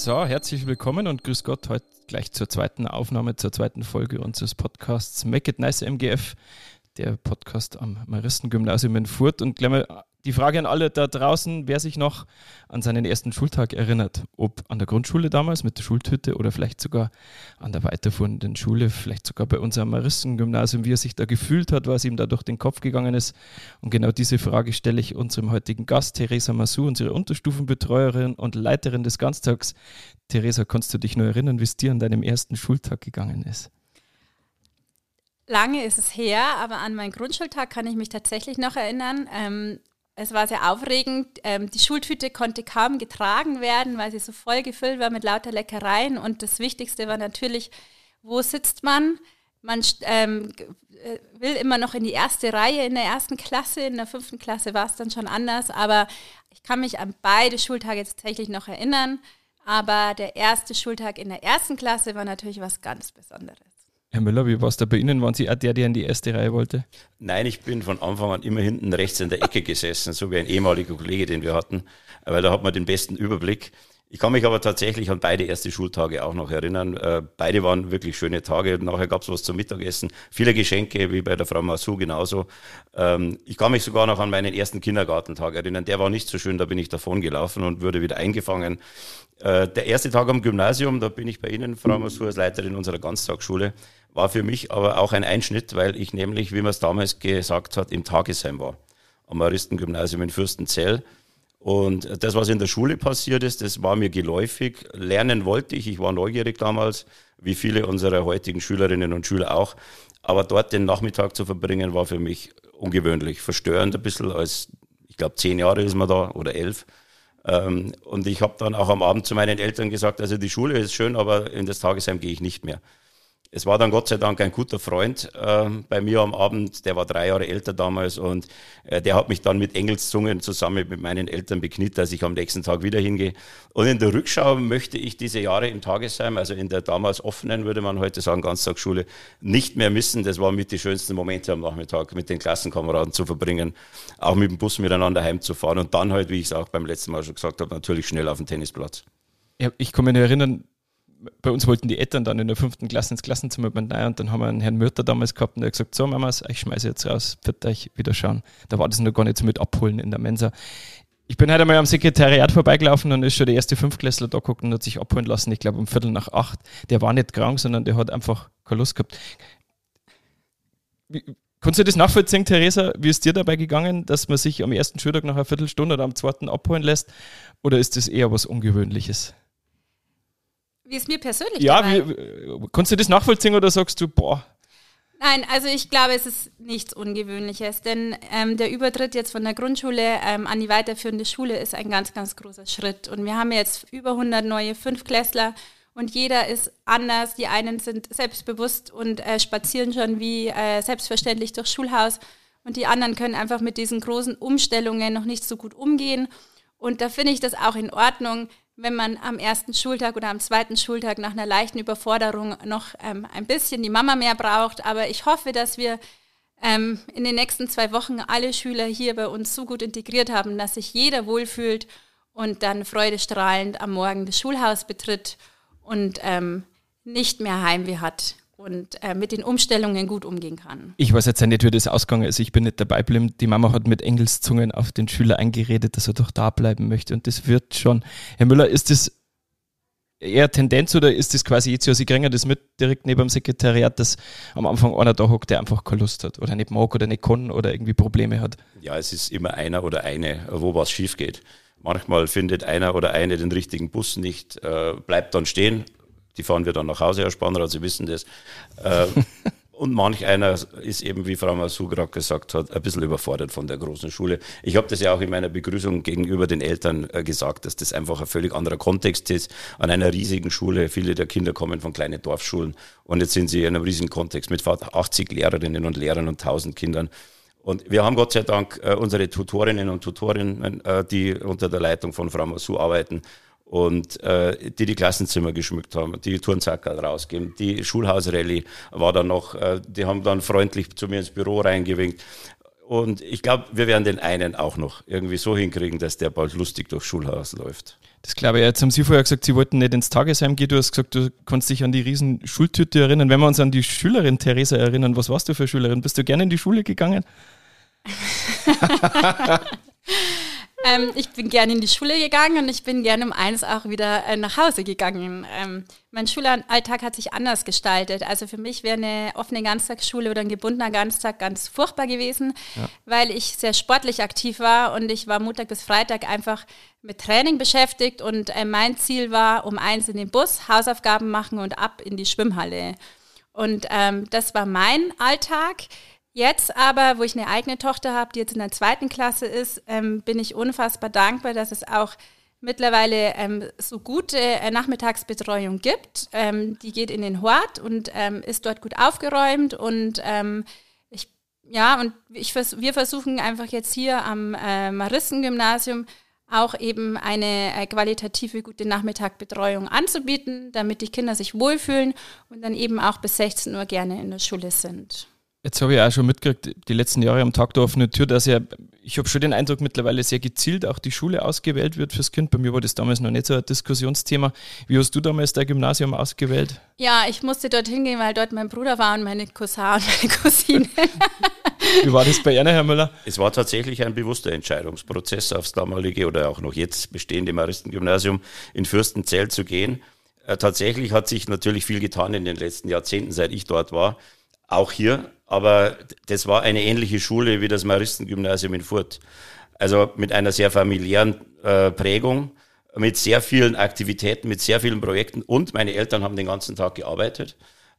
So, herzlich willkommen und grüß Gott heute gleich zur zweiten Aufnahme, zur zweiten Folge unseres Podcasts Make It Nice MGF, der Podcast am Maristengymnasium in Furth. Und gleich mal die Frage an alle da draußen, wer sich noch an seinen ersten Schultag erinnert. Ob an der Grundschule damals mit der Schultüte oder vielleicht sogar an der weiterführenden Schule, vielleicht sogar bei unserem Maristengymnasium, wie er sich da gefühlt hat, was ihm da durch den Kopf gegangen ist. Und genau diese Frage stelle ich unserem heutigen Gast, Theresa Massou, unsere Unterstufenbetreuerin und Leiterin des Ganztags. Theresa, kannst du dich nur erinnern, wie es dir an deinem ersten Schultag gegangen ist? Lange ist es her, aber an meinen Grundschultag kann ich mich tatsächlich noch erinnern. Es war sehr aufregend. Die Schultüte konnte kaum getragen werden, weil sie so voll gefüllt war mit lauter Leckereien. Und das Wichtigste war natürlich, wo sitzt man? Man will immer noch in die erste Reihe in der ersten Klasse. In der 5. Klasse war es dann schon anders. Aber ich kann mich an beide Schultage tatsächlich noch erinnern. Aber der erste Schultag in der 1. Klasse war natürlich was ganz Besonderes. Herr Müller, wie war es da bei Ihnen? Waren Sie auch der in die erste Reihe wollte? Nein, ich bin von Anfang an immer hinten rechts in der Ecke gesessen, so wie ein ehemaliger Kollege, den wir hatten, weil da hat man den besten Überblick. Ich kann mich aber tatsächlich an beide erste Schultage auch noch erinnern. Beide waren wirklich schöne Tage. Nachher gab es was zum Mittagessen, viele Geschenke, wie bei der Frau Massou genauso. Ich kann mich sogar noch an meinen ersten Kindergartentag erinnern. Der war nicht so schön, da bin ich davon gelaufen und wurde wieder eingefangen. Der erste Tag am Gymnasium, da bin ich bei Ihnen, Frau Massou, als Leiterin unserer Ganztagsschule, war für mich aber auch ein Einschnitt, weil ich nämlich, wie man es damals gesagt hat, im Tagesheim war. Am Maristengymnasium in Fürstenzell. Und das, was in der Schule passiert ist, das war mir geläufig. Lernen wollte ich war neugierig damals, wie viele unserer heutigen Schülerinnen und Schüler auch. Aber dort den Nachmittag zu verbringen, war für mich ungewöhnlich, verstörend ein bisschen, als, ich glaube, 10 Jahre ist man da oder 11. Und ich habe dann auch am Abend zu meinen Eltern gesagt, also die Schule ist schön, aber in das Tagesheim gehe ich nicht mehr. Es war dann Gott sei Dank ein guter Freund bei mir am Abend, der war 3 Jahre älter damals und der hat mich dann mit Engelszungen zusammen mit meinen Eltern bekniet, dass ich am nächsten Tag wieder hingehe. Und in der Rückschau möchte ich diese Jahre im Tagesheim, also in der damals offenen, würde man heute sagen, Ganztagsschule, nicht mehr missen. Das waren mit die schönsten Momente am Nachmittag, mit den Klassenkameraden zu verbringen, auch mit dem Bus miteinander heimzufahren und dann halt, wie ich es auch beim letzten Mal schon gesagt habe, natürlich schnell auf den Tennisplatz. Ja, ich kann mich nur erinnern, bei uns wollten die Eltern dann in der 5. Klasse ins Klassenzimmer bei rein und dann haben wir einen Herrn Mürter damals gehabt und der hat gesagt, so Mamas, ich schmeiße jetzt raus, wird euch wieder schauen. Da war das noch gar nicht so mit abholen in der Mensa. Ich bin heute einmal am Sekretariat vorbeigelaufen und ist schon der erste 5-Klässler da geguckt und hat sich abholen lassen, ich glaube um 7:45. Der war nicht krank, sondern der hat einfach keine Lust gehabt. Kannst du das nachvollziehen, Theresa, wie ist dir dabei gegangen, dass man sich am ersten Schultag nach einer Viertelstunde oder am zweiten abholen lässt oder ist das eher was Ungewöhnliches? Wie es mir persönlich Ja, kannst du das nachvollziehen oder sagst du, boah? Nein, also ich glaube, es ist nichts Ungewöhnliches, denn der Übertritt jetzt von der Grundschule an die weiterführende Schule ist ein ganz, ganz großer Schritt. Und wir haben jetzt über 100 neue 5-Klässler und jeder ist anders. Die einen sind selbstbewusst und spazieren schon wie selbstverständlich durchs Schulhaus und die anderen können einfach mit diesen großen Umstellungen noch nicht so gut umgehen. Und da finde ich das auch in Ordnung, wenn man am ersten Schultag oder am zweiten Schultag nach einer leichten Überforderung noch ein bisschen die Mama mehr braucht. Aber ich hoffe, dass wir in den nächsten 2 Wochen alle Schüler hier bei uns so gut integriert haben, dass sich jeder wohlfühlt und dann freudestrahlend am Morgen das Schulhaus betritt und nicht mehr Heimweh hat und mit den Umstellungen gut umgehen kann. Ich weiß jetzt nicht, wie das ausgegangen ist. Ich bin nicht dabei geblieben. Die Mama hat mit Engelszungen auf den Schüler eingeredet, dass er doch da bleiben möchte und das wird schon. Herr Müller, ist das eher Tendenz oder ist das quasi jetzt, ja, Sie kriegen das mit direkt neben dem Sekretariat, dass am Anfang einer da hockt, der einfach keine Lust hat oder nicht mag oder nicht kann oder irgendwie Probleme hat? Ja, es ist immer einer oder eine, wo was schief geht. Manchmal findet einer oder eine den richtigen Bus nicht, bleibt dann stehen. Die fahren wir dann nach Hause, Herr Spanner, Sie wissen das. Und manch einer ist eben, wie Frau Massou gerade gesagt hat, ein bisschen überfordert von der großen Schule. Ich habe das ja auch in meiner Begrüßung gegenüber den Eltern gesagt, dass das einfach ein völlig anderer Kontext ist. An einer riesigen Schule, viele der Kinder kommen von kleinen Dorfschulen und jetzt sind sie in einem riesigen Kontext mit 80 Lehrerinnen und Lehrern und 1000 Kindern. Und wir haben Gott sei Dank unsere Tutorinnen und Tutorinnen, die unter der Leitung von Frau Massou arbeiten, und die Klassenzimmer geschmückt haben, die Turnzackerl rausgeben. Die Schulhausrallye war dann noch, die haben dann freundlich zu mir ins Büro reingewinkt. Und ich glaube, wir werden den einen auch noch irgendwie so hinkriegen, dass der bald lustig durchs Schulhaus läuft. Das glaube ich. Jetzt haben Sie vorher gesagt, Sie wollten nicht ins Tagesheim gehen. Du hast gesagt, du kannst dich an die riesen Schultüte erinnern. Wenn wir uns an die Schülerin Theresa erinnern, was warst du für Schülerin? Bist du gerne in die Schule gegangen? Ich bin gerne in die Schule gegangen und ich bin gerne um 1 auch wieder nach Hause gegangen. Mein Schulalltag hat sich anders gestaltet. Also für mich wäre eine offene Ganztagsschule oder ein gebundener Ganztag ganz furchtbar gewesen, weil ich sehr sportlich aktiv war und ich war Montag bis Freitag einfach mit Training beschäftigt und mein Ziel war, um 1 in den Bus, Hausaufgaben machen und ab in die Schwimmhalle. Und das war mein Alltag. Jetzt aber, wo ich eine eigene Tochter habe, die jetzt in der 2. Klasse ist, bin ich unfassbar dankbar, dass es auch mittlerweile so gute Nachmittagsbetreuung gibt. Die geht in den Hort und ist dort gut aufgeräumt und wir versuchen einfach jetzt hier am Maristengymnasium auch eben eine qualitative gute Nachmittagsbetreuung anzubieten, damit die Kinder sich wohlfühlen und dann eben auch bis 16 Uhr gerne in der Schule sind. Jetzt habe ich auch schon mitgekriegt, die letzten Jahre am Tag der offenen Tür, dass ich habe schon den Eindruck, mittlerweile sehr gezielt auch die Schule ausgewählt wird fürs Kind. Bei mir war das damals noch nicht so ein Diskussionsthema. Wie hast du damals dein Gymnasium ausgewählt? Ja, ich musste dorthin gehen, weil dort mein Bruder war und meine Cousin und meine Cousine. Wie war das bei Ihnen, Herr Müller? Es war tatsächlich ein bewusster Entscheidungsprozess, aufs damalige oder auch noch jetzt bestehende Maristengymnasium in Fürstenzell zu gehen. Tatsächlich hat sich natürlich viel getan in den letzten Jahrzehnten, seit ich dort war. Auch hier, aber das war eine ähnliche Schule wie das Maristengymnasium in Furth. Also mit einer sehr familiären Prägung, mit sehr vielen Aktivitäten, mit sehr vielen Projekten und meine Eltern haben den ganzen Tag gearbeitet.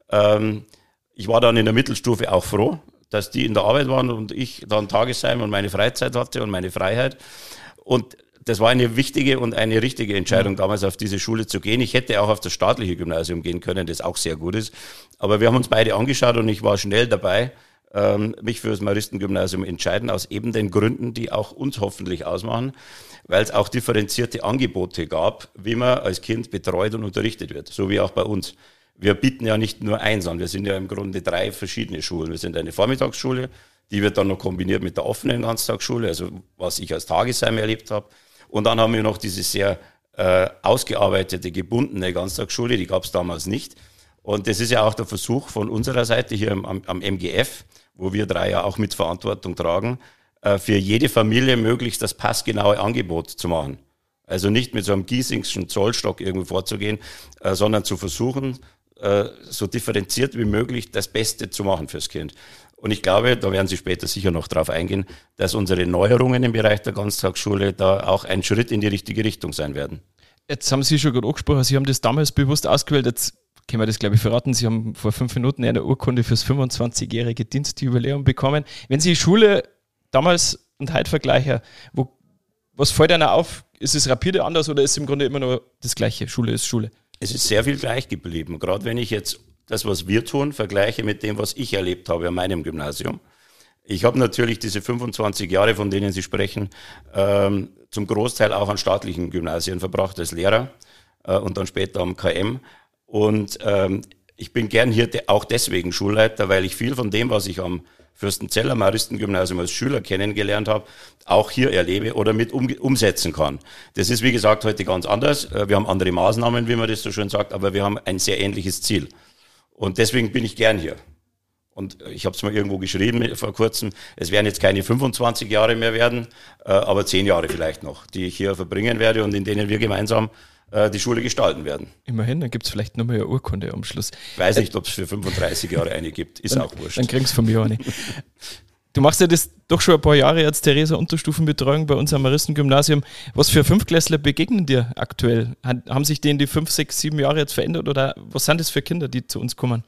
Ich war dann in der Mittelstufe auch froh, dass die in der Arbeit waren und ich dann Tagesheim und meine Freizeit hatte und meine Freiheit. Und das war eine wichtige und eine richtige Entscheidung, damals auf diese Schule zu gehen. Ich hätte auch auf das staatliche Gymnasium gehen können, das auch sehr gut ist. Aber wir haben uns beide angeschaut und ich war schnell dabei, mich für das Maristengymnasium entscheiden, aus eben den Gründen, die auch uns hoffentlich ausmachen, weil es auch differenzierte Angebote gab, wie man als Kind betreut und unterrichtet wird, so wie auch bei uns. Wir bieten ja nicht nur eins an, wir sind ja im Grunde 3 verschiedene Schulen. Wir sind eine Vormittagsschule, die wird dann noch kombiniert mit der offenen Ganztagsschule, also was ich als Tagesheim erlebt habe. Und dann haben wir noch diese sehr ausgearbeitete, gebundene Ganztagsschule, die gab es damals nicht. Und das ist ja auch der Versuch von unserer Seite hier am MGF, wo wir 3 ja auch mit Verantwortung tragen, für jede Familie möglichst das passgenaue Angebot zu machen. Also nicht mit so einem Giesingschen Zollstock irgendwie vorzugehen, sondern zu versuchen, so differenziert wie möglich das Beste zu machen fürs Kind. Und ich glaube, da werden Sie später sicher noch drauf eingehen, dass unsere Neuerungen im Bereich der Ganztagsschule da auch ein Schritt in die richtige Richtung sein werden. Jetzt haben Sie schon gerade angesprochen, Sie haben das damals bewusst ausgewählt. Jetzt können wir das, glaube ich, verraten. Sie haben vor 5 Minuten eine Urkunde fürs 25-jährige Dienstjubiläum bekommen. Wenn Sie die Schule damals und heute vergleichen, was fällt Ihnen auf? Ist es rapide anders oder ist es im Grunde immer nur das Gleiche? Schule ist Schule. Es ist sehr viel gleich geblieben. Gerade wenn ich jetzt das, was wir tun, vergleiche mit dem, was ich erlebt habe an meinem Gymnasium. Ich habe natürlich diese 25 Jahre, von denen Sie sprechen, zum Großteil auch an staatlichen Gymnasien verbracht als Lehrer und dann später am KM. Und ich bin gern hier auch deswegen Schulleiter, weil ich viel von dem, was ich am Fürstenzeller Maristengymnasium als Schüler kennengelernt habe, auch hier erlebe oder mit umsetzen kann. Das ist, wie gesagt, heute ganz anders. Wir haben andere Maßnahmen, wie man das so schön sagt, aber wir haben ein sehr ähnliches Ziel. Und deswegen bin ich gern hier. Und ich habe es mal irgendwo geschrieben vor kurzem, es werden jetzt keine 25 Jahre mehr werden, aber 10 Jahre vielleicht noch, die ich hier verbringen werde und in denen wir gemeinsam die Schule gestalten werden. Immerhin, dann gibt es vielleicht nochmal eine Urkunde am Schluss. Ich weiß nicht, ob es für 35 Jahre eine gibt, ist auch wurscht. Dann kriegst du von mir auch nicht. Du machst ja das doch schon ein paar Jahre als Theresa Unterstufenbetreuung bei uns am Maristengymnasium. Was für Fünftklässler begegnen dir aktuell? Haben sich die in die 5, 6, 7 Jahre jetzt verändert oder was sind das für Kinder, die zu uns kommen?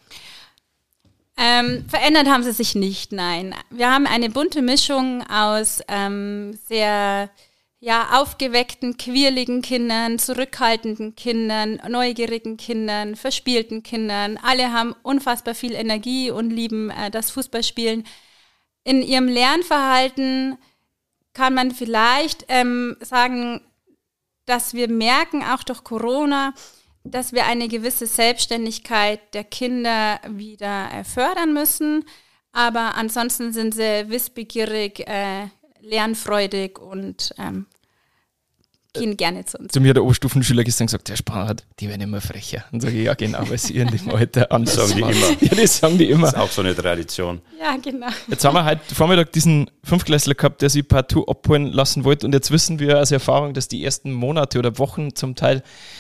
Verändert haben sie sich nicht, nein. Wir haben eine bunte Mischung aus sehr aufgeweckten, quirligen Kindern, zurückhaltenden Kindern, neugierigen Kindern, verspielten Kindern. Alle haben unfassbar viel Energie und lieben das Fußballspielen. In ihrem Lernverhalten kann man vielleicht sagen, dass wir merken, auch durch Corona, dass wir eine gewisse Selbstständigkeit der Kinder wieder fördern müssen. Aber ansonsten sind sie wissbegierig, lernfreudig und gehen gerne zu uns. Zu mir der Oberstufenschüler gestern gesagt, der Spannert, die werden immer frecher. Und sage ich, ja genau, weil sie in dem Alter anders sagen die immer. Ja, das sagen die immer. Das ist auch so eine Tradition. Ja, genau. Jetzt haben wir heute Vormittag diesen Fünftklässler gehabt, der sich partout abholen lassen wollte. Und jetzt wissen wir aus Erfahrung, dass die ersten Monate oder Wochen zum Teil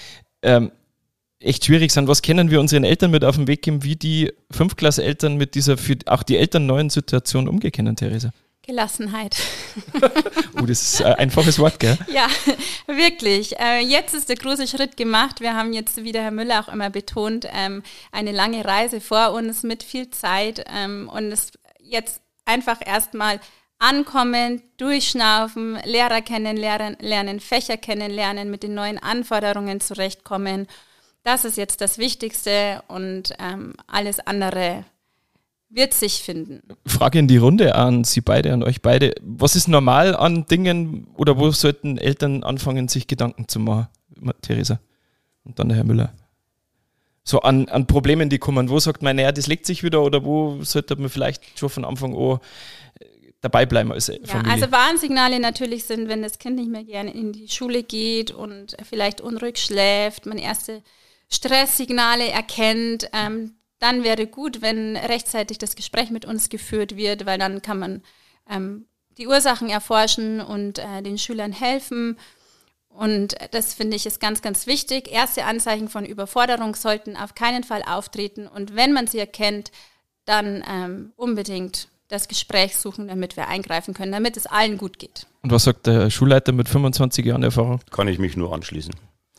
echt schwierig sind. Was können wir unseren Eltern mit auf den Weg geben, wie die Fünftklässler-Eltern mit dieser für auch die Eltern neuen Situation umgehen können, Theresa? Gelassenheit. Das ist ein einfaches Wort, gell? Ja, wirklich. Jetzt ist der große Schritt gemacht. Wir haben jetzt, wie der Herr Müller auch immer betont, eine lange Reise vor uns mit viel Zeit und es jetzt einfach erstmal ankommen, durchschnaufen, Lehrer kennenlernen, Fächer kennenlernen, mit den neuen Anforderungen zurechtkommen. Das ist jetzt das Wichtigste und alles andere wird sich finden. Frage in die Runde an Sie beide, an euch beide. Was ist normal an Dingen oder wo sollten Eltern anfangen, sich Gedanken zu machen, Theresa? Und dann der Herr Müller. So an Problemen, die kommen. Wo sagt man, naja, das legt sich wieder oder wo sollte man vielleicht schon von Anfang an dabei bleiben als Familie? Ja, also Warnsignale natürlich sind, wenn das Kind nicht mehr gerne in die Schule geht und vielleicht unruhig schläft, man erste Stresssignale erkennt, dann wäre gut, wenn rechtzeitig das Gespräch mit uns geführt wird, weil dann kann man die Ursachen erforschen und den Schülern helfen. Und das finde ich ist ganz, ganz wichtig. Erste Anzeichen von Überforderung sollten auf keinen Fall auftreten. Und wenn man sie erkennt, dann unbedingt das Gespräch suchen, damit wir eingreifen können, damit es allen gut geht. Und was sagt der Schulleiter mit 25 Jahren Erfahrung? Kann ich mich nur anschließen.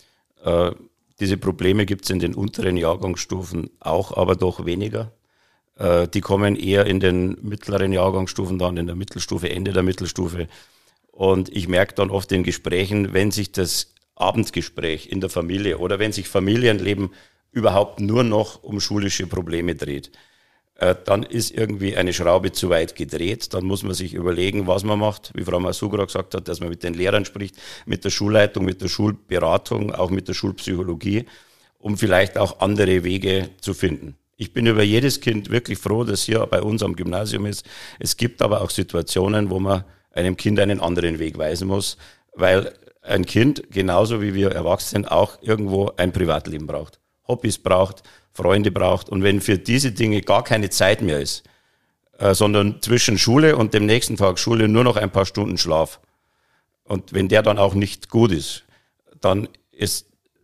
Diese Probleme gibt es in den unteren Jahrgangsstufen auch, aber doch weniger. Die kommen eher in den mittleren Jahrgangsstufen, dann in der Mittelstufe, Ende der Mittelstufe. Und ich merke dann oft in Gesprächen, wenn sich das Abendgespräch in der Familie oder wenn sich Familienleben überhaupt nur noch um schulische Probleme dreht, dann ist irgendwie eine Schraube zu weit gedreht. Dann muss man sich überlegen, was man macht. Wie Frau Massou gerade gesagt hat, dass man mit den Lehrern spricht, mit der Schulleitung, mit der Schulberatung, auch mit der Schulpsychologie, um vielleicht auch andere Wege zu finden. Ich bin über jedes Kind wirklich froh, das hier bei uns am Gymnasium ist. Es gibt aber auch Situationen, wo man einem Kind einen anderen Weg weisen muss, weil ein Kind, genauso wie wir Erwachsenen, auch irgendwo ein Privatleben braucht, Hobbys braucht, Freunde braucht. Und wenn für diese Dinge gar keine Zeit mehr ist, sondern zwischen Schule und dem nächsten Tag Schule nur noch ein paar Stunden Schlaf, und wenn der dann auch nicht gut ist, dann ist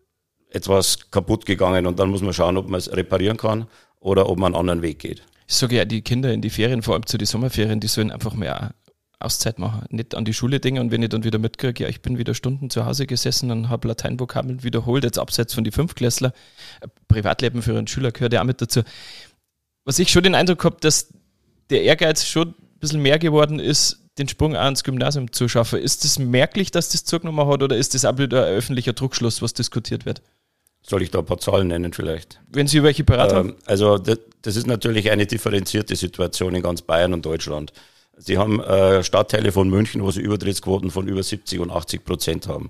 etwas kaputt gegangen und dann muss man schauen, ob man es reparieren kann oder ob man einen anderen Weg geht. Ich sage ja, die Kinder in die Ferien, vor allem zu den Sommerferien, die sollen einfach mehr Auszeit machen, nicht an die Schule denken. Und wenn ich dann wieder mitkriege, ja, ich bin wieder Stunden zu Hause gesessen und habe Lateinvokabeln wiederholt, jetzt abseits von die Fünftklässler, Privatleben für einen Schüler gehört ja auch mit dazu. Was ich schon den Eindruck habe, dass der Ehrgeiz schon ein bisschen mehr geworden ist, den Sprung auch ins Gymnasium zu schaffen. Ist das merklich, dass das zugenommen hat oder ist das auch wieder ein öffentlicher Druckschluss, was diskutiert wird? Soll ich da ein paar Zahlen nennen vielleicht? Wenn Sie welche parat haben? Also das ist natürlich eine differenzierte Situation in ganz Bayern und Deutschland. Sie haben Stadtteile von München, wo sie Übertrittsquoten von über 70% und 80% haben.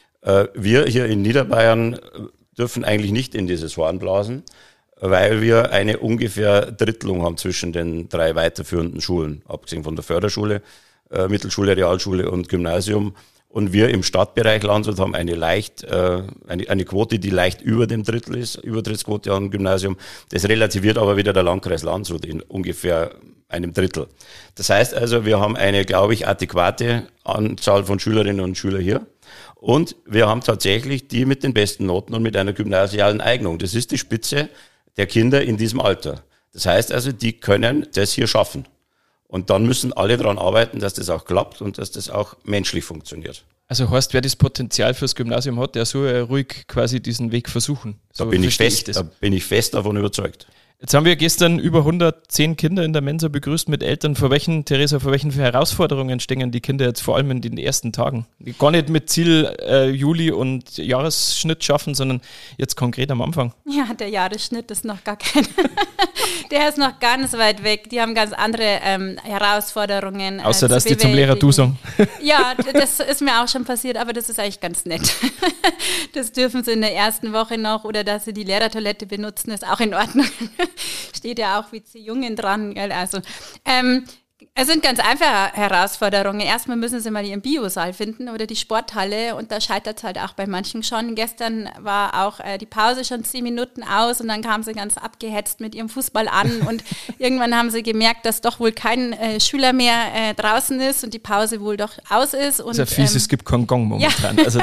Wir hier in Niederbayern dürfen eigentlich nicht in dieses Horn blasen, weil wir eine ungefähr Drittelung haben zwischen den 3 weiterführenden Schulen, abgesehen von der Förderschule, Mittelschule, Realschule und Gymnasium. Und wir im Stadtbereich Landshut haben eine Quote, die leicht über dem Drittel ist, Übertrittsquote an Gymnasium. Das relativiert aber wieder der Landkreis Landshut in ungefähr einem Drittel. Das heißt also, wir haben eine, glaube ich, adäquate Anzahl von Schülerinnen und Schülern hier. Und wir haben tatsächlich die mit den besten Noten und mit einer gymnasialen Eignung. Das ist die Spitze der Kinder in diesem Alter. Das heißt also, die können das hier schaffen. Und dann müssen alle daran arbeiten, dass das auch klappt und dass das auch menschlich funktioniert. Also heißt, wer das Potenzial fürs Gymnasium hat, der soll ruhig quasi diesen Weg versuchen. Da bin ich fest davon überzeugt. Jetzt haben wir gestern über 110 Kinder in der Mensa begrüßt mit Eltern. Theresa, vor welchen Herausforderungen stehen die Kinder jetzt vor allem in den ersten Tagen? Gar nicht mit Ziel Juli und Jahresschnitt schaffen, sondern jetzt konkret am Anfang. Ja, der Jahresschnitt ist noch gar kein Der ist noch ganz weit weg. Die haben ganz andere Herausforderungen. Außer, dass die zum Lehrer du sagen. Ja, das ist mir auch schon passiert, aber das ist eigentlich ganz nett. Das dürfen sie in der ersten Woche noch, oder dass sie die Lehrertoilette benutzen, ist auch in Ordnung. Steht ja auch wie zu Jungen dran. Gell? Also, es sind ganz einfache Herausforderungen. Erstmal müssen sie mal ihren Biosaal finden oder die Sporthalle, und da scheitert es halt auch bei manchen schon. Gestern war auch die Pause schon 10 Minuten aus und dann kamen sie ganz abgehetzt mit ihrem Fußball an und irgendwann haben sie gemerkt, dass doch wohl kein Schüler mehr draußen ist und die Pause wohl doch aus ist. Und, das ist ja fies, es gibt keinen Gong momentan. Ja. Also,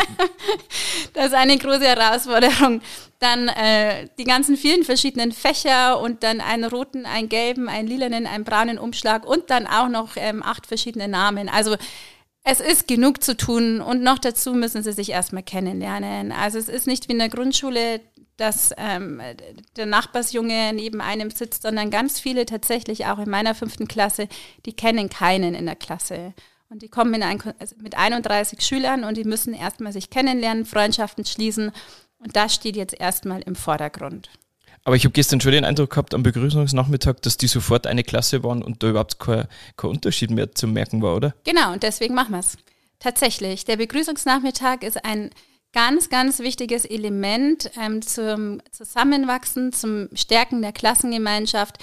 das ist eine große Herausforderung. Dann die ganzen vielen verschiedenen Fächer und dann einen roten, einen gelben, einen lilanen, einen braunen Umschlag und dann auch noch 8 verschiedene Namen. Also es ist genug zu tun und noch dazu müssen sie sich erstmal kennenlernen. Also es ist nicht wie in der Grundschule, dass der Nachbarsjunge neben einem sitzt, sondern ganz viele tatsächlich auch in meiner 5. Klasse, die kennen keinen in der Klasse. Und die kommen mit 31 Schülern und die müssen erstmal sich kennenlernen, Freundschaften schließen. Und das steht jetzt erstmal im Vordergrund. Aber ich habe gestern schon den Eindruck gehabt am Begrüßungsnachmittag, dass die sofort eine Klasse waren und da überhaupt kein Unterschied mehr zu merken war, oder? Genau, und deswegen machen wir es. Tatsächlich, der Begrüßungsnachmittag ist ein ganz, ganz wichtiges Element zum Zusammenwachsen, zum Stärken der Klassengemeinschaft.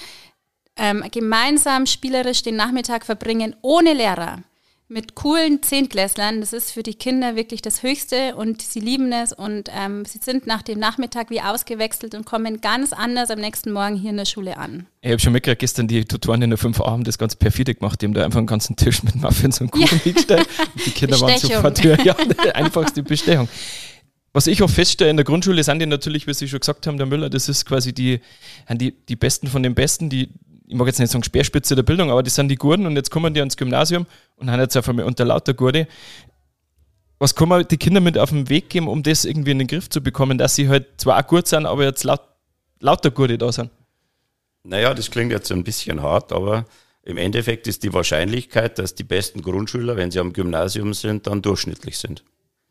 Gemeinsam spielerisch den Nachmittag verbringen ohne Lehrer. Mit coolen Zehntklässlern, das ist für die Kinder wirklich das Höchste und sie lieben es und sie sind nach dem Nachmittag wie ausgewechselt und kommen ganz anders am nächsten Morgen hier in der Schule an. Ich habe schon mitgekriegt, gestern die Tutoren in der 5a haben das ganz perfide gemacht, die haben da einfach einen ganzen Tisch mit Muffins und Kuchen hingestellt und die Kinder waren sofort, ja, die einfachste Bestechung. Was ich auch feststelle in der Grundschule sind die natürlich, wie Sie schon gesagt haben, der Müller, das ist quasi die Besten von den Besten, ich mag jetzt nicht sagen Speerspitze der Bildung, aber das sind die Gurden und jetzt kommen die ans Gymnasium und haben jetzt auf einmal unter lauter Gurde. Was kann man die Kinder mit auf den Weg geben, um das irgendwie in den Griff zu bekommen, dass sie halt zwar auch gut sind, aber jetzt lauter Gurde da sind? Naja, das klingt jetzt ein bisschen hart, aber im Endeffekt ist die Wahrscheinlichkeit, dass die besten Grundschüler, wenn sie am Gymnasium sind, dann durchschnittlich sind.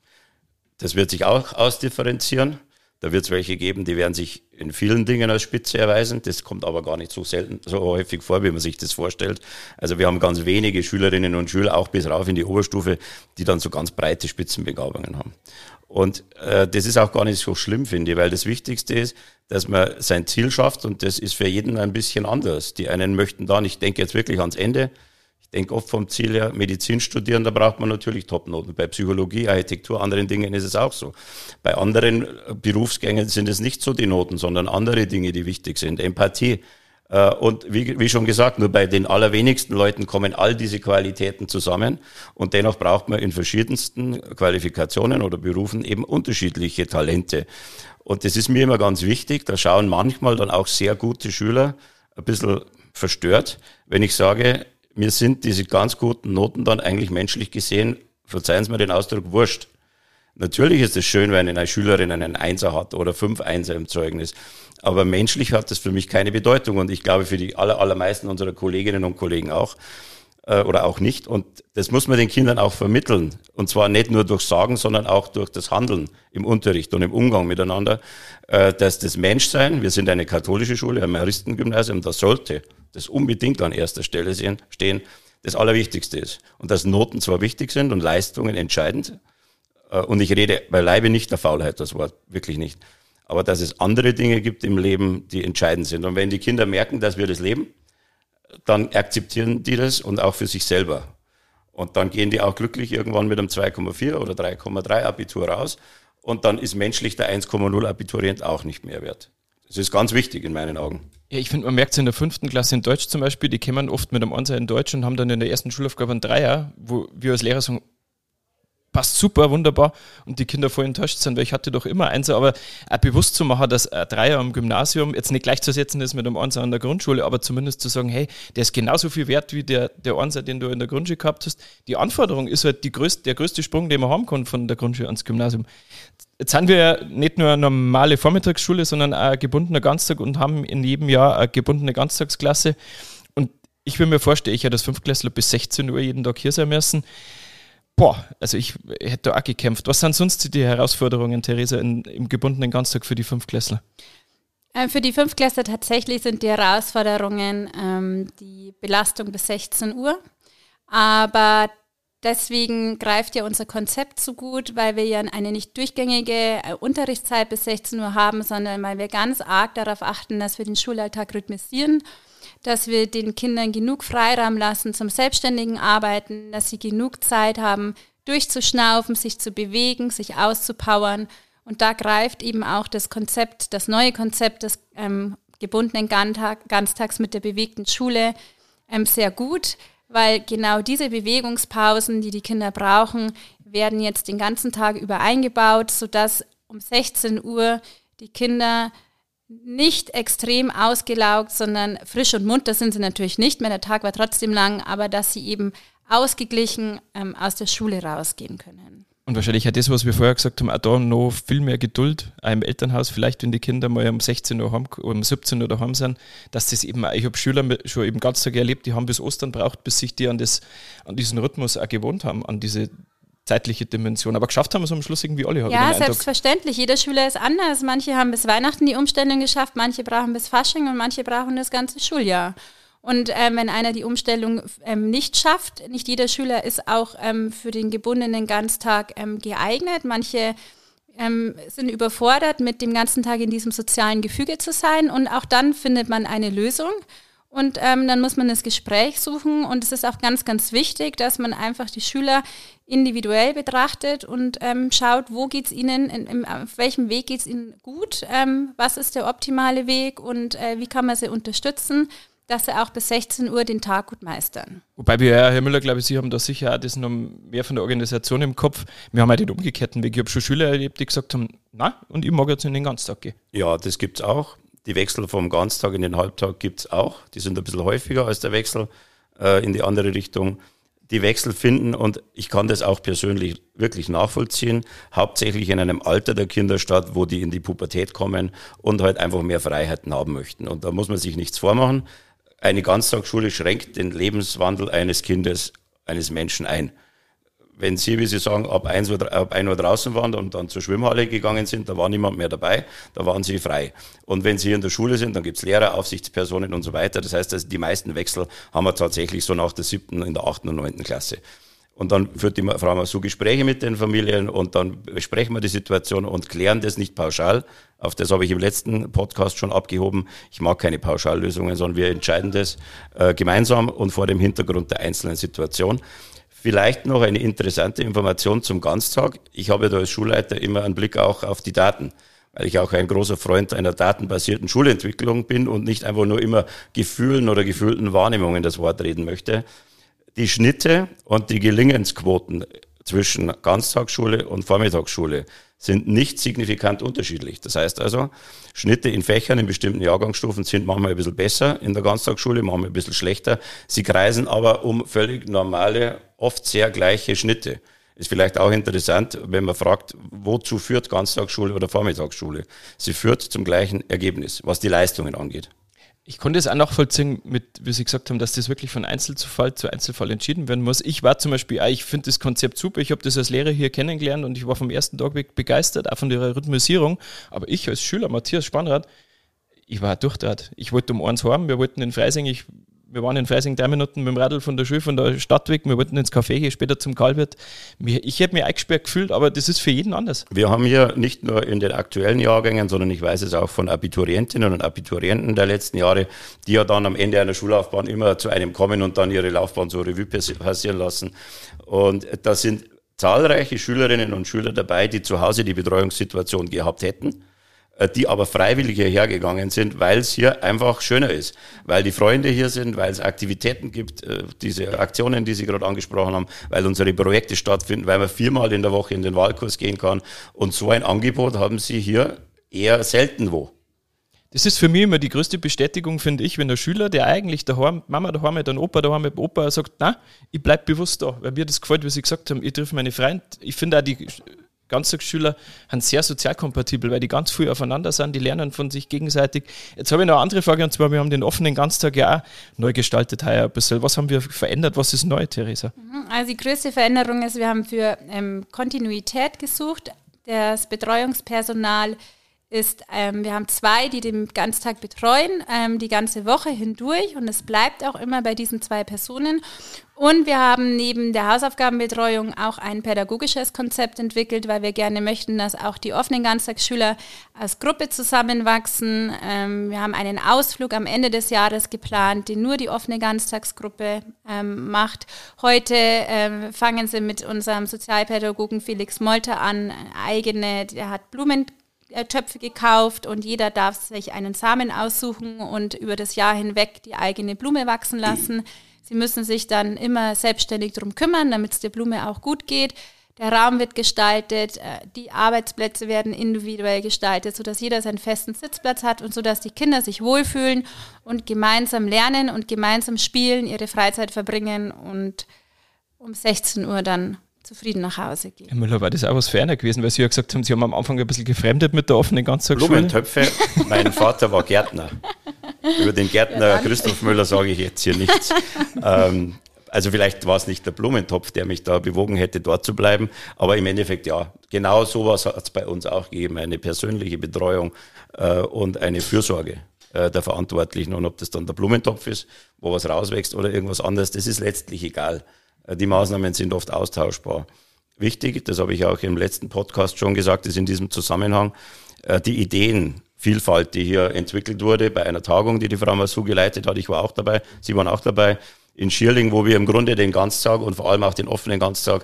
Das wird sich auch ausdifferenzieren. Da wird es welche geben, die werden sich in vielen Dingen als Spitze erweisen. Das kommt aber gar nicht so häufig vor, wie man sich das vorstellt. Also wir haben ganz wenige Schülerinnen und Schüler, auch bis rauf in die Oberstufe, die dann so ganz breite Spitzenbegabungen haben. Und das ist auch gar nicht so schlimm, finde ich, weil das Wichtigste ist, dass man sein Ziel schafft und das ist für jeden ein bisschen anders. Die einen möchten dann, ich denke jetzt wirklich ans Ende, ich denke oft vom Ziel her, Medizin studieren, da braucht man natürlich Topnoten. Bei Psychologie, Architektur, anderen Dingen ist es auch so. Bei anderen Berufsgängen sind es nicht so die Noten, sondern andere Dinge, die wichtig sind. Empathie. Und wie schon gesagt, nur bei den allerwenigsten Leuten kommen all diese Qualitäten zusammen. Und dennoch braucht man in verschiedensten Qualifikationen oder Berufen eben unterschiedliche Talente. Und das ist mir immer ganz wichtig. Da schauen manchmal dann auch sehr gute Schüler ein bisschen verstört, wenn ich sage, mir sind diese ganz guten Noten dann eigentlich menschlich gesehen, verzeihen Sie mir den Ausdruck, wurscht. Natürlich ist es schön, wenn eine Schülerin einen Einser hat oder 5 Einser im Zeugnis. Aber menschlich hat das für mich keine Bedeutung und ich glaube für die allermeisten unserer Kolleginnen und Kollegen auch oder auch nicht. Und das muss man den Kindern auch vermitteln. Und zwar nicht nur durch Sagen, sondern auch durch das Handeln im Unterricht und im Umgang miteinander, dass das Menschsein, wir sind eine katholische Schule, ein Maristengymnasium, da sollte das unbedingt an erster Stelle stehen, das Allerwichtigste ist. Und dass Noten zwar wichtig sind und Leistungen entscheidend, und ich rede beileibe nicht der Faulheit, das Wort, wirklich nicht, aber dass es andere Dinge gibt im Leben, die entscheidend sind. Und wenn die Kinder merken, dass wir das leben, dann akzeptieren die das und auch für sich selber. Und dann gehen die auch glücklich irgendwann mit einem 2,4 oder 3,3 Abitur raus und dann ist menschlich der 1,0 Abiturient auch nicht mehr wert. Das ist ganz wichtig in meinen Augen. Ja, ich finde, man merkt es in der 5. Klasse in Deutsch zum Beispiel, die kommen oft mit einem Einser in Deutsch und haben dann in der ersten Schulaufgabe einen Dreier, wo wir als Lehrer sagen, passt super, wunderbar und die Kinder voll enttäuscht sind, weil ich hatte doch immer Einser, aber auch bewusst zu machen, dass ein Dreier am Gymnasium jetzt nicht gleichzusetzen ist mit einem Einser an der Grundschule, aber zumindest zu sagen, hey, der ist genauso viel wert wie der Einser, den du in der Grundschule gehabt hast. Die Anforderung ist halt der größte Sprung, den man haben kann von der Grundschule ans Gymnasium. Jetzt sind wir ja nicht nur eine normale Vormittagsschule, sondern auch ein gebundener Ganztag und haben in jedem Jahr eine gebundene Ganztagsklasse. Und ich will mir vorstellen, ich hätte als 5-Klässler bis 16 Uhr jeden Tag hier sein müssen. Also ich hätte da auch gekämpft. Was sind sonst die Herausforderungen, Theresa, im gebundenen Ganztag für die 5-Klässler? Für die Fünftklässler tatsächlich sind die Herausforderungen die Belastung bis 16 Uhr. Aber deswegen greift ja unser Konzept so gut, weil wir ja eine nicht durchgängige Unterrichtszeit bis 16 Uhr haben, sondern weil wir ganz arg darauf achten, dass wir den Schulalltag rhythmisieren, dass wir den Kindern genug Freiraum lassen zum selbstständigen Arbeiten, dass sie genug Zeit haben, durchzuschnaufen, sich zu bewegen, sich auszupowern. Und da greift eben auch das neue Konzept des gebundenen Ganztags mit der bewegten Schule sehr gut, weil genau diese Bewegungspausen, die die Kinder brauchen, werden jetzt den ganzen Tag über eingebaut, sodass um 16 Uhr die Kinder nicht extrem ausgelaugt, sondern frisch und munter sind sie natürlich nicht mehr. Der Tag war trotzdem lang, aber dass sie eben ausgeglichen aus der Schule rausgehen können. Und wahrscheinlich auch das, was wir vorher gesagt haben, auch da noch viel mehr Geduld, auch im Elternhaus, vielleicht wenn die Kinder mal um 16 Uhr um 17 Uhr daheim sind, dass das eben auch, ich habe Schüler schon eben ganz Tag erlebt, die haben bis Ostern braucht, bis sich die an diesen Rhythmus auch gewohnt haben, an diese zeitliche Dimension. Aber geschafft haben wir es am Schluss irgendwie alle. Ja, selbstverständlich. Jeder Schüler ist anders. Manche haben bis Weihnachten die Umstellung geschafft, manche brauchen bis Fasching und manche brauchen das ganze Schuljahr. Und wenn einer die Umstellung nicht schafft, nicht jeder Schüler ist auch für den gebundenen Ganztag geeignet. Manche sind überfordert, mit dem ganzen Tag in diesem sozialen Gefüge zu sein. Und auch dann findet man eine Lösung. Und dann muss man das Gespräch suchen. Und es ist auch ganz, ganz wichtig, dass man einfach die Schüler individuell betrachtet und schaut, wo geht es ihnen, auf welchem Weg geht es ihnen gut, was ist der optimale Weg und wie kann man sie unterstützen, dass sie auch bis 16 Uhr den Tag gut meistern. Wobei wir, Herr Müller, glaube ich, Sie haben da sicher auch das noch mehr von der Organisation im Kopf. Wir haben auch den umgekehrten Weg. Ich habe schon Schüler erlebt, die gesagt haben, na, und ich mag jetzt in den Ganztag gehen. Ja, das gibt es auch. Die Wechsel vom Ganztag in den Halbtag gibt es auch. Die sind ein bisschen häufiger als der Wechsel in die andere Richtung. Die Wechsel finden, und ich kann das auch persönlich wirklich nachvollziehen, hauptsächlich in einem Alter der Kinder statt, wo die in die Pubertät kommen und halt einfach mehr Freiheiten haben möchten. Und da muss man sich nichts vormachen. Eine Ganztagsschule schränkt den Lebenswandel eines Kindes, eines Menschen ein. Wenn Sie, wie Sie sagen, ab 1 Uhr draußen waren und dann zur Schwimmhalle gegangen sind, da war niemand mehr dabei, da waren Sie frei. Und wenn Sie hier in der Schule sind, dann gibt's Lehrer, Aufsichtspersonen und so weiter. Das heißt, also die meisten Wechsel haben wir tatsächlich so nach der 7., in der 8. und 9. Klasse. Und dann führt die Frau mal so Gespräche mit den Familien und dann besprechen wir die Situation und klären das nicht pauschal. Auf das habe ich im letzten Podcast schon abgehoben. Ich mag keine Pauschallösungen, sondern wir entscheiden das gemeinsam und vor dem Hintergrund der einzelnen Situation. Vielleicht noch eine interessante Information zum Ganztag. Ich habe da als Schulleiter immer einen Blick auch auf die Daten, weil ich auch ein großer Freund einer datenbasierten Schulentwicklung bin und nicht einfach nur immer Gefühlen oder gefühlten Wahrnehmungen das Wort reden möchte. Die Schnitte und die Gelingensquoten zwischen Ganztagsschule und Vormittagsschule sind nicht signifikant unterschiedlich. Das heißt also, Schnitte in Fächern in bestimmten Jahrgangsstufen sind manchmal ein bisschen besser in der Ganztagsschule, manchmal ein bisschen schlechter. Sie kreisen aber um völlig normale, oft sehr gleiche Schnitte. Ist vielleicht auch interessant, wenn man fragt, wozu führt Ganztagsschule oder Vormittagsschule? Sie führt zum gleichen Ergebnis, was die Leistungen angeht. Ich konnte es auch nachvollziehen, wie Sie gesagt haben, dass das wirklich von Einzelfall zu Einzelfall entschieden werden muss. Ich war zum Beispiel, ich finde das Konzept super, ich habe das als Lehrer hier kennengelernt und ich war vom ersten Tag weg begeistert, auch von der Rhythmisierung. Aber ich als Schüler, Matthias Spannrad, ich war durchdreht. Ich wollte um 1 heim, wir wollten in Freising, wir waren in Freising 3 Minuten mit dem Radl von der Schule, von der Stadt weg, wir wollten ins Café gehen, später zum Kalbert. Ich hätte mich eingesperrt gefühlt, aber das ist für jeden anders. Wir haben hier nicht nur in den aktuellen Jahrgängen, sondern ich weiß es auch von Abiturientinnen und Abiturienten der letzten Jahre, die ja dann am Ende einer Schullaufbahn immer zu einem kommen und dann ihre Laufbahn so Revue passieren lassen. Und da sind zahlreiche Schülerinnen und Schüler dabei, die zu Hause die Betreuungssituation gehabt hätten, die aber freiwillig hierher gegangen sind, weil es hier einfach schöner ist, weil die Freunde hier sind, weil es Aktivitäten gibt, diese Aktionen, die Sie gerade angesprochen haben, weil unsere Projekte stattfinden, weil man 4-mal in der Woche in den Wahlkurs gehen kann und so ein Angebot haben Sie hier eher selten wo. Das ist für mich immer die größte Bestätigung, finde ich, wenn der Schüler, der eigentlich daheim, Mama daheim hat, dann Opa daheim hat, Opa sagt, na, ich bleib bewusst da, weil mir das gefällt, wie Sie gesagt haben, ich treffe meine Freunde. Ich finde auch, die Ganztagsschüler sind sehr sozialkompatibel, weil die ganz viel aufeinander sind, die lernen von sich gegenseitig. Jetzt habe ich noch eine andere Frage, und zwar, wir haben den offenen Ganztag ja auch neu gestaltet heuer ein bisschen. Was haben wir verändert? Was ist neu, Theresa? Also die größte Veränderung ist, wir haben für Kontinuität gesucht. Das Betreuungspersonal wir haben 2, die den Ganztag betreuen, die ganze Woche hindurch und es bleibt auch immer bei diesen 2 Personen. Und wir haben neben der Hausaufgabenbetreuung auch ein pädagogisches Konzept entwickelt, weil wir gerne möchten, dass auch die offenen Ganztagsschüler als Gruppe zusammenwachsen. Wir haben einen Ausflug am Ende des Jahres geplant, den nur die offene Ganztagsgruppe macht. Heute fangen sie mit unserem Sozialpädagogen Felix Molter an, der hat Blumentöpfe gekauft und jeder darf sich einen Samen aussuchen und über das Jahr hinweg die eigene Blume wachsen lassen. Sie müssen sich dann immer selbstständig darum kümmern, damit es der Blume auch gut geht. Der Raum wird gestaltet, die Arbeitsplätze werden individuell gestaltet, sodass jeder seinen festen Sitzplatz hat und sodass die Kinder sich wohlfühlen und gemeinsam lernen und gemeinsam spielen, ihre Freizeit verbringen und um 16 Uhr dann zufrieden nach Hause gehen. Herr Müller, war das auch was für einer gewesen, weil Sie ja gesagt haben, Sie haben am Anfang ein bisschen gefremdet mit der offenen Ganztagsschule? Blumentöpfe, mein Vater war Gärtner. Über den Gärtner Christoph Müller sage ich jetzt hier nichts. Also vielleicht war es nicht der Blumentopf, der mich da bewogen hätte, dort zu bleiben, aber im Endeffekt ja, genau sowas hat es bei uns auch gegeben, eine persönliche Betreuung und eine Fürsorge der Verantwortlichen, und ob das dann der Blumentopf ist, wo was rauswächst oder irgendwas anderes, das ist letztlich egal. Die Maßnahmen sind oft austauschbar. Wichtig, das habe ich auch im letzten Podcast schon gesagt, ist in diesem Zusammenhang die Ideenvielfalt, die hier entwickelt wurde bei einer Tagung, die die Frau Massou geleitet hat. Ich war auch dabei, Sie waren auch dabei, in Schierling, wo wir im Grunde den Ganztag und vor allem auch den offenen Ganztag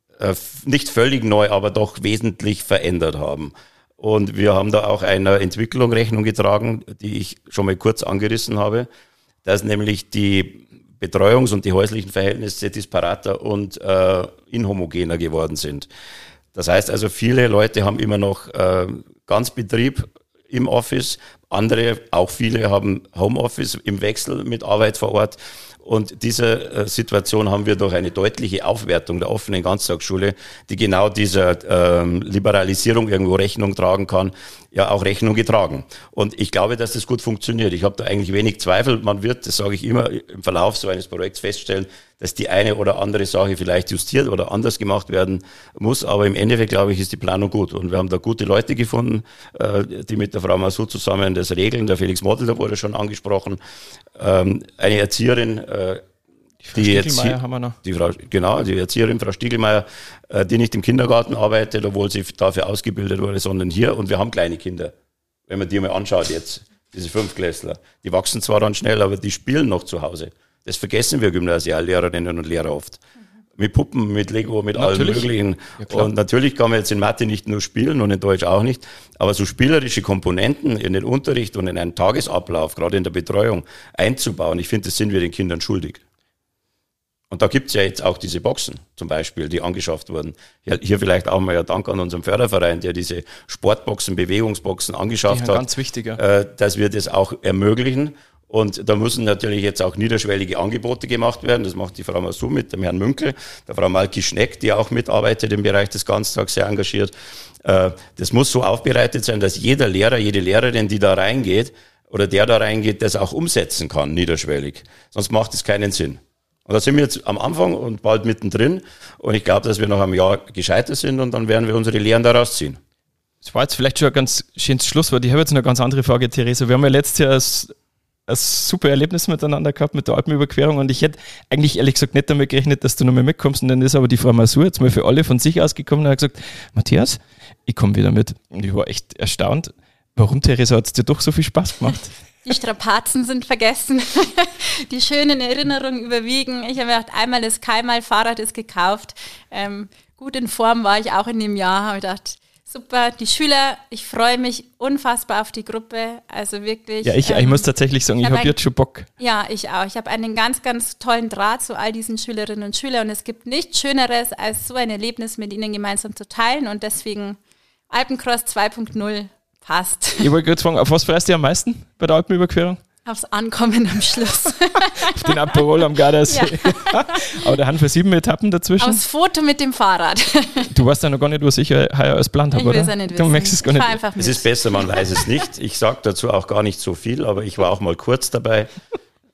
nicht völlig neu, aber doch wesentlich verändert haben. Und wir haben da auch einer Entwicklung Rechnung getragen, die ich schon mal kurz angerissen habe, dass nämlich die Betreuungs- und die häuslichen Verhältnisse disparater und inhomogener geworden sind. Das heißt also, viele Leute haben immer noch Ganzbetrieb im Office, andere, auch viele haben Homeoffice im Wechsel mit Arbeit vor Ort. Und diese Situation haben wir durch eine deutliche Aufwertung der offenen Ganztagsschule, die genau dieser Liberalisierung irgendwo Rechnung tragen kann, ja auch Rechnung getragen. Und ich glaube, dass das gut funktioniert. Ich habe da eigentlich wenig Zweifel. Man wird, das sage ich immer, im Verlauf so eines Projekts feststellen, dass die eine oder andere Sache vielleicht justiert oder anders gemacht werden muss. Aber im Endeffekt, glaube ich, ist die Planung gut. Und wir haben da gute Leute gefunden, die mit der Frau Massou zusammen das regeln. Der Felix Model, da wurde schon angesprochen. Eine Erzieherin, die Erzieherin, Frau Stiegelmeier, die nicht im Kindergarten arbeitet, obwohl sie dafür ausgebildet wurde, sondern hier. Und wir haben kleine Kinder. Wenn man die mal anschaut jetzt, diese 5-Klässler. Die wachsen zwar dann schnell, aber die spielen noch zu Hause. Das vergessen wir Gymnasiallehrerinnen und Lehrer oft. Mit Puppen, mit Lego, mit allem Möglichen. Ja, und natürlich kann man jetzt in Mathe nicht nur spielen und in Deutsch auch nicht, aber so spielerische Komponenten in den Unterricht und in einen Tagesablauf, gerade in der Betreuung, einzubauen, ich finde, das sind wir den Kindern schuldig. Und da gibt's ja jetzt auch diese Boxen zum Beispiel, die angeschafft wurden. Hier vielleicht auch mal ein Dank an unseren Förderverein, der diese Sportboxen, Bewegungsboxen angeschafft hat. Ganz wichtiger. Dass wir das auch ermöglichen. Und da müssen natürlich jetzt auch niederschwellige Angebote gemacht werden. Das macht die Frau Massou mit dem Herrn Münkel, der Frau Malki Schneck, die auch mitarbeitet im Bereich des Ganztags, sehr engagiert. Das muss so aufbereitet sein, dass jeder Lehrer, jede Lehrerin, die da reingeht oder der da reingeht, das auch umsetzen kann, niederschwellig. Sonst macht es keinen Sinn. Und da sind wir jetzt am Anfang und bald mittendrin. Und ich glaube, dass wir nach einem Jahr gescheiter sind und dann werden wir unsere Lehren daraus ziehen. Das war jetzt vielleicht schon ein ganz schönes Schlusswort. Ich habe jetzt noch eine ganz andere Frage, Theresa. Wir haben ja letztes Jahr ein super Erlebnis miteinander gehabt mit der Alpenüberquerung und ich hätte eigentlich ehrlich gesagt nicht damit gerechnet, dass du noch mal mitkommst, und dann ist aber die Frau Massou jetzt mal für alle von sich ausgekommen und hat gesagt, Matthias, ich komme wieder mit. Und ich war echt erstaunt. Warum, Theresa, hat es dir doch so viel Spaß gemacht? Die Strapazen sind vergessen, die schönen Erinnerungen überwiegen. Ich habe gedacht, einmal das Keimal-Fahrrad ist gekauft. Gut in Form war ich auch in dem Jahr, habe gedacht, super, die Schüler, ich freue mich unfassbar auf die Gruppe, also wirklich. Ja, ich muss tatsächlich sagen, ich habe jetzt schon Bock. Ja, ich auch. Ich habe einen ganz, ganz tollen Draht zu all diesen Schülerinnen und Schülern und es gibt nichts Schöneres, als so ein Erlebnis mit ihnen gemeinsam zu teilen und deswegen Alpencross 2.0 passt. Ich wollte gerade fragen, auf was freust du dich am meisten bei der Alpenüberquerung? Aufs Ankommen am Schluss. Auf den Aperol am Gardasee. Ja. Aber da haben wir 7 Etappen dazwischen. Aufs Foto mit dem Fahrrad. Du weißt ja noch gar nicht, was ich heuer als Plan habe, oder? Ich will es ja nicht wissen. Du merkst es gar nicht. Einfach mit. Es ist besser, man weiß es nicht. Ich sage dazu auch gar nicht so viel, aber ich war auch mal kurz dabei.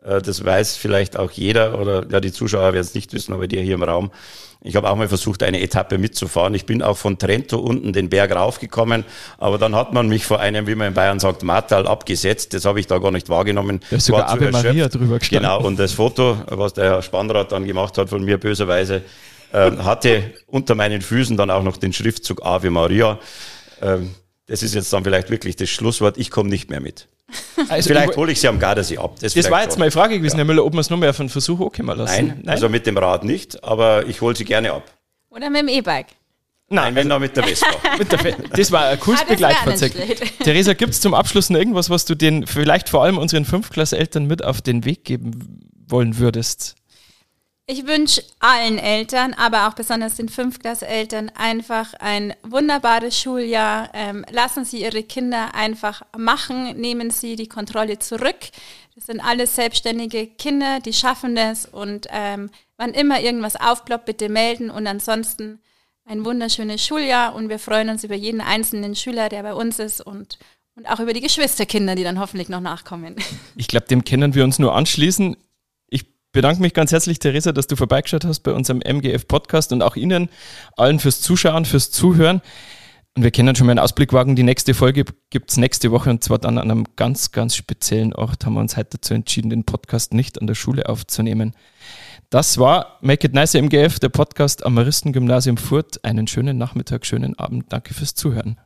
Das weiß vielleicht auch jeder oder ja, die Zuschauer werden es nicht wissen, aber die hier im Raum. Ich habe auch mal versucht, eine Etappe mitzufahren. Ich bin auch von Trento unten den Berg raufgekommen, aber dann hat man mich vor einem, wie man in Bayern sagt, Martal abgesetzt. Das habe ich da gar nicht wahrgenommen. Da ist sogar Ave Maria drüber gestanden. Genau, und das Foto, was der Herr Spannrad dann gemacht hat von mir böserweise, hatte unter meinen Füßen dann auch noch den Schriftzug Ave Maria. Das ist jetzt dann vielleicht wirklich das Schlusswort. Ich komme nicht mehr mit. Also vielleicht hole ich sie am Gardasee ab. Das war jetzt meine Frage gewesen, Herr Müller, ob wir es nur mehr auf einen Versuch hochkommen lassen. Nein, also mit dem Rad nicht, aber ich hole sie gerne ab. Oder mit dem E-Bike. Nein, wenn noch mit der Vespa. Das war ein cooles Begleitfahrzeug. Theresa, gibt es zum Abschluss noch irgendwas, was du den vielleicht vor allem unseren Fünftklasseltern mit auf den Weg geben wollen würdest? Ich wünsche allen Eltern, aber auch besonders den Fünftklasseltern einfach ein wunderbares Schuljahr. Lassen Sie Ihre Kinder einfach machen, nehmen Sie die Kontrolle zurück. Das sind alles selbstständige Kinder, die schaffen das und wann immer irgendwas aufploppt, bitte melden und ansonsten ein wunderschönes Schuljahr und wir freuen uns über jeden einzelnen Schüler, der bei uns ist und auch über die Geschwisterkinder, die dann hoffentlich noch nachkommen. Ich glaube, dem können wir uns nur anschließen. Ich bedanke mich ganz herzlich, Theresa, dass du vorbeigeschaut hast bei unserem MGF-Podcast und auch Ihnen allen fürs Zuschauen, fürs Zuhören. Und wir können schon mal einen Ausblick wagen. Die nächste Folge gibt es nächste Woche und zwar dann an einem ganz, ganz speziellen Ort. Haben wir uns heute dazu entschieden, den Podcast nicht an der Schule aufzunehmen. Das war Make It Nice MGF, der Podcast am Maristengymnasium Furth. Einen schönen Nachmittag, schönen Abend. Danke fürs Zuhören.